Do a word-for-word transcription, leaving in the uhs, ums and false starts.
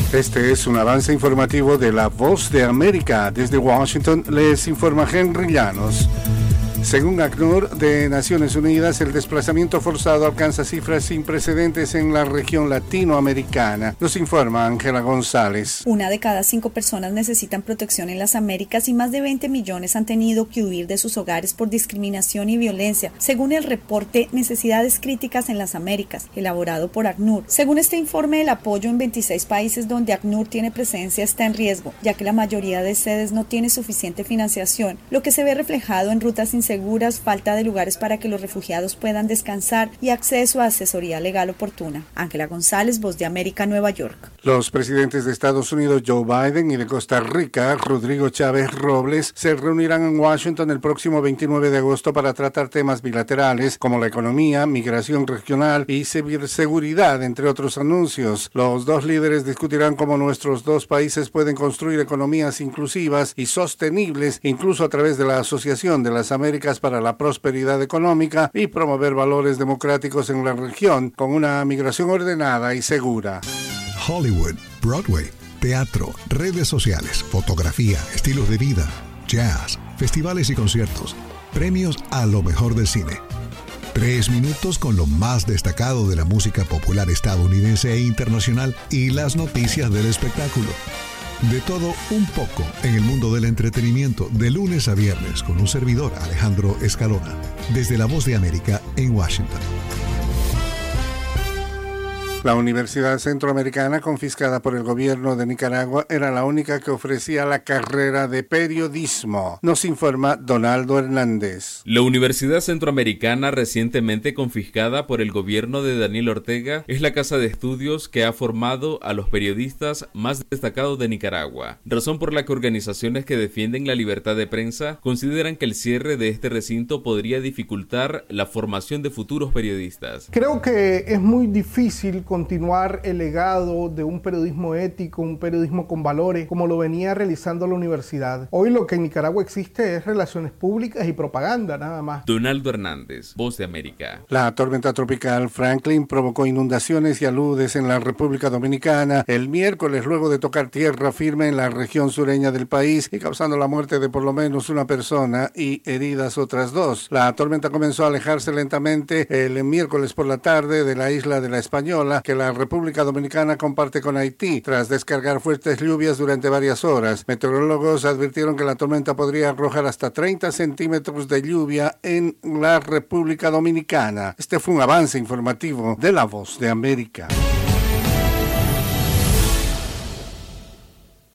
Este es un avance informativo de La Voz de América. Desde Washington les informa Henry Llanos. Según ACNUR de Naciones Unidas, el desplazamiento forzado alcanza cifras sin precedentes en la región latinoamericana. Nos informa Ángela González. Una de cada cinco personas necesitan protección en las Américas y más de veinte millones han tenido que huir de sus hogares por discriminación y violencia, según el reporte Necesidades Críticas en las Américas, elaborado por ACNUR. Según este informe, el apoyo en veintiséis países donde ACNUR tiene presencia está en riesgo, ya que la mayoría de sedes no tiene suficiente financiación, lo que se ve reflejado en rutas inseguras seguras, falta de lugares para que los refugiados puedan descansar y acceso a asesoría legal oportuna. Ángela González, Voz de América, Nueva York. Los presidentes de Estados Unidos, Joe Biden, y de Costa Rica, Rodrigo Chávez Robles, se reunirán en Washington el próximo veintinueve de agosto para tratar temas bilaterales como la economía, migración regional y ciberseguridad, entre otros anuncios. Los dos líderes discutirán cómo nuestros dos países pueden construir economías inclusivas y sostenibles, incluso a través de la Asociación de las Américas para la prosperidad económica y promover valores democráticos en la región con una migración ordenada y segura. Hollywood, Broadway, teatro, redes sociales, fotografía, estilos de vida, jazz, festivales y conciertos, premios a lo mejor del cine. Tres minutos con lo más destacado de la música popular estadounidense e internacional y las noticias del espectáculo. De todo un poco en el mundo del entretenimiento, de lunes a viernes, con un servidor, Alejandro Escalona, desde La Voz de América en Washington. La Universidad Centroamericana, confiscada por el gobierno de Nicaragua, era la única que ofrecía la carrera de periodismo. Nos informa Donaldo Hernández. La Universidad Centroamericana, recientemente confiscada por el gobierno de Daniel Ortega, es la casa de estudios que ha formado a los periodistas más destacados de Nicaragua, razón por la que organizaciones que defienden la libertad de prensa consideran que el cierre de este recinto podría dificultar la formación de futuros periodistas. Creo que es muy difícil continuar el legado de un periodismo ético, un periodismo con valores, como lo venía realizando la universidad. Hoy lo que en Nicaragua existe es relaciones públicas y propaganda, nada más. Donaldo Hernández, Voz de América. La tormenta tropical Franklin provocó inundaciones y aludes en la República Dominicana el miércoles, luego de tocar tierra firme en la región sureña del país y causando la muerte de por lo menos una persona y heridas otras dos. La tormenta comenzó a alejarse lentamente el miércoles por la tarde de la isla de la Española, que la República Dominicana comparte con Haití, tras descargar fuertes lluvias durante varias horas. Meteorólogos advirtieron que la tormenta podría arrojar hasta treinta centímetros de lluvia en la República Dominicana. Este fue un avance informativo de La Voz de América.